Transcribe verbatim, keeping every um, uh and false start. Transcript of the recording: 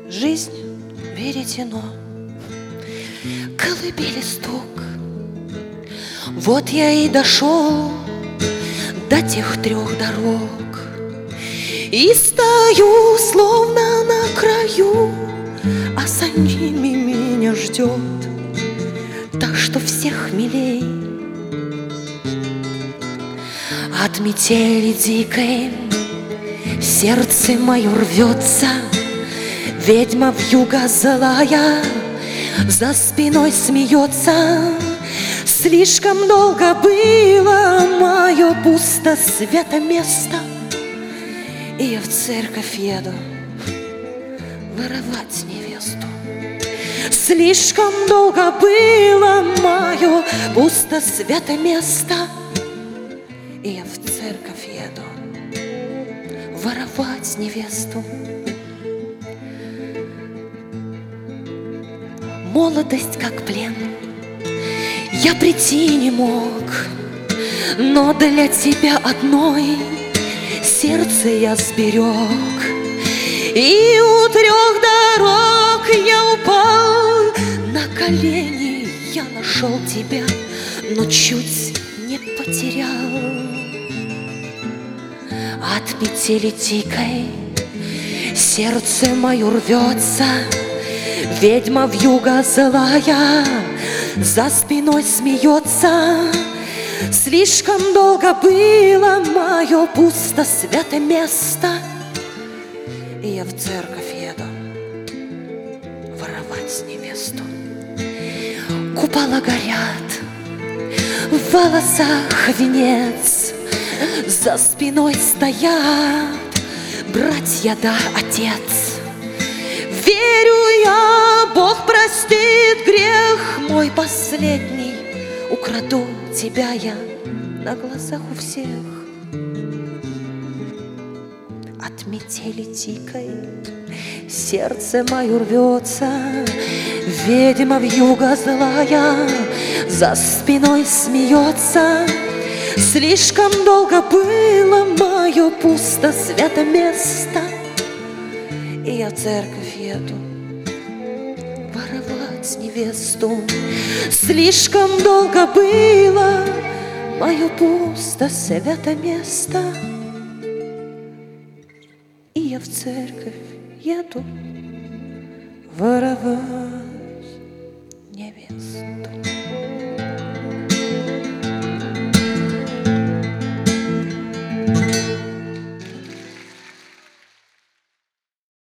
Жизнь веретено, колыбели стук. Вот я и дошел до тех трех дорог, и стою, словно на краю, а за ними меня ждет так, что всех милей. От метели дикой сердце мое рвется, ведьма вьюга злая за спиной смеется. Слишком долго было мое пусто свято место, и я в церковь еду воровать невесту. Слишком долго было мое пусто свято место, и я в церковь еду воровать невесту. Молодость как плен, я прийти не мог, но для тебя одной сердце я сберег. И у трех дорог я упал на колени, я нашел тебя, но чуть не потерял. От метели дикой сердце мое рвется, ведьма вьюга злая за спиной смеется. Слишком долго было мое пусто свято место, и я в церковь еду воровать невесту. Купола горят, в волосах венец, за спиной стоят братья да отец. Верю я, Бог простит грех мой последний, украду тебя я на глазах у всех. От метели дикой сердце мое рвется, ведьма вьюга злая за спиной смеется. Слишком долго было мое пусто свято место, и я в церковь еду воровать невесту. Слишком долго было мое пусто свято место, и я в церковь еду воровать невесту.